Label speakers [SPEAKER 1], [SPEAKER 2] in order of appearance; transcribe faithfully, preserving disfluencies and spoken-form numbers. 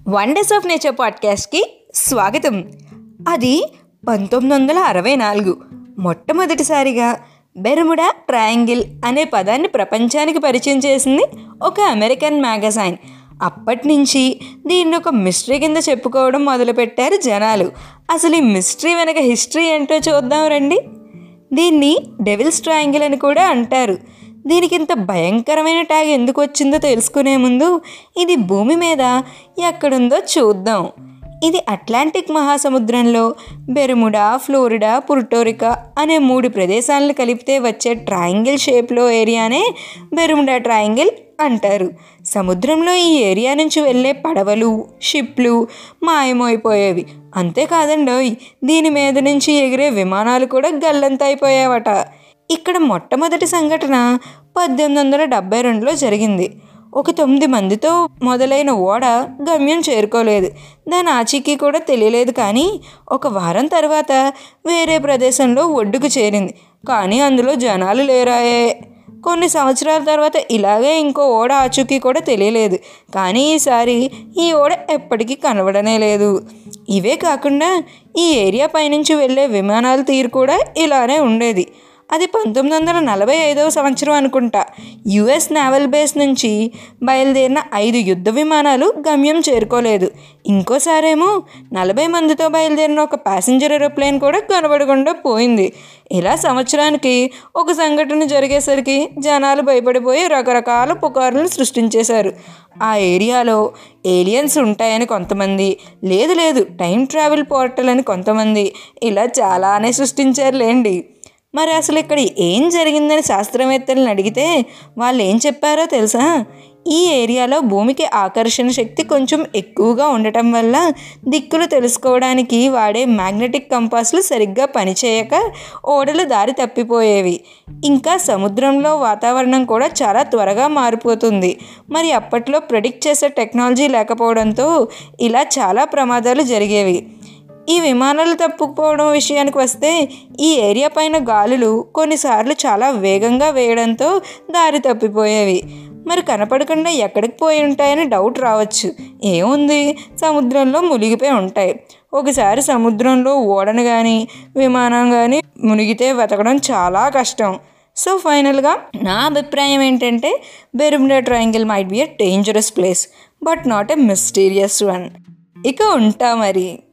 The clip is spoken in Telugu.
[SPEAKER 1] వండర్స్ ఆఫ్ నేచర్ పాడ్కాస్ట్కి స్వాగతం. అది పంతొమ్మిది వందల అరవై నాలుగు మొట్టమొదటిసారిగా బెర్ముడా ట్రయాంగిల్ అనే పదాన్ని ప్రపంచానికి పరిచయం చేసింది ఒక అమెరికన్ మ్యాగజైన్. అప్పటి నుంచి దీన్ని ఒక మిస్టరీ కింద చెప్పుకోవడం మొదలుపెట్టారు జనాలు. అసలు ఈ మిస్టరీ వెనక హిస్టరీ ఏంటో చూద్దాం రండి. దీన్ని డెవిల్స్ ట్రయాంగిల్ అని కూడా అంటారు. దీనికి ఇంత భయంకరమైన ట్యాగ్ ఎందుకు వచ్చిందో తెలుసుకునే ముందు ఇది భూమి మీద ఎక్కడుందో చూద్దాం. ఇది అట్లాంటిక్ మహాసముద్రంలో బెర్ముడా, ఫ్లోరిడా, పుర్టోరికా అనే మూడు ప్రదేశాలను కలిపితే వచ్చే ట్రయాంగిల్ షేప్లో ఏరియానే బెర్ముడా ట్రయాంగిల్ అంటారు. సముద్రంలో ఈ ఏరియా నుంచి వెళ్ళే పడవలు, షిప్లు మాయమైపోయేవి. అంతేకాదండోయ్, దీని మీద నుంచి ఎగిరే విమానాలు కూడా గల్లంత అయిపోయావట. ఇక్కడ మొట్టమొదటి సంఘటన పద్దెనిమిది వందల డెబ్బై రెండులో జరిగింది. ఒక తొమ్మిది మందితో మొదలైన ఓడ గమ్యం చేరుకోలేదు. దాని ఆచూకీ కూడా తెలియలేదు. కానీ ఒక వారం తర్వాత వేరే ప్రదేశంలో ఒడ్డుకు చేరింది. కానీ అందులో జనాలు లేరాయే. కొన్ని సంవత్సరాల తర్వాత ఇలాగే ఇంకో ఓడ ఆచూకీ కూడా తెలియలేదు. కానీ ఈసారి ఈ ఓడ ఎప్పటికీ కనబడనే లేదు. ఇవే కాకుండా ఈ ఏరియా పైనుంచి వెళ్ళే విమానాల తీరు కూడా ఇలానే ఉండేది. అది పంతొమ్మిది వందల నలభై ఐదవ సంవత్సరం అనుకుంటా. యుఎస్ నేవల్ బేస్ నుంచి బయలుదేరిన ఐదు యుద్ధ విమానాలు గమ్యం చేరుకోలేదు. ఇంకోసారేమో నలభై మందితో బయలుదేరిన ఒక ప్యాసింజర్ ఏరోప్లేన్ కూడా కనబడకుండా పోయింది. ఇలా సంవత్సరానికి ఒక సంఘటన జరిగేసరికి జనాలు భయపడిపోయి రకరకాల పుకార్లను సృష్టించేశారు. ఆ ఏరియాలో ఏలియన్స్ ఉంటాయని కొంతమంది, లేదు లేదు టైం ట్రావెల్ పోర్టల్ అని కొంతమంది, ఇలా చాలానే సృష్టించారులేండి. మరి అసలు ఇక్కడ ఏం జరిగిందని శాస్త్రవేత్తలను అడిగితే వాళ్ళు ఏం చెప్పారో తెలుసా? ఈ ఏరియాలో భూమికి ఆకర్షణ శక్తి కొంచెం ఎక్కువగా ఉండటం వల్ల దిక్కులు తెలుసుకోవడానికి వాడే మ్యాగ్నెటిక్ కంపాస్లు సరిగ్గా పనిచేయక ఓడలు దారి తప్పిపోయేవి. ఇంకా సముద్రంలో వాతావరణం కూడా చాలా త్వరగా మారిపోతుంది. మరి అప్పట్లో ప్రెడిక్ట్ చేసే టెక్నాలజీ లేకపోవడంతో ఇలా చాలా ప్రమాదాలు జరిగేవి. ఈ విమానాలు తప్పుకుపోవడం విషయానికి వస్తే ఈ ఏరియా పైన గాలులు కొన్నిసార్లు చాలా వేగంగా వేయడంతో దారి తప్పిపోయేవి. మరి కనపడకుండా ఎక్కడికి పోయి ఉంటాయని డౌట్ రావచ్చు. ఏముంది, సముద్రంలో మునిగిపోయి ఉంటాయి. ఒకసారి సముద్రంలో ఓడను కానీ విమానం కానీ మునిగితే వెతకడం చాలా కష్టం. సో ఫైనల్గా నా అభిప్రాయం ఏంటంటే Bermuda triangle might be a dangerous place but not a mysterious one. ఇక ఉంటా మరి.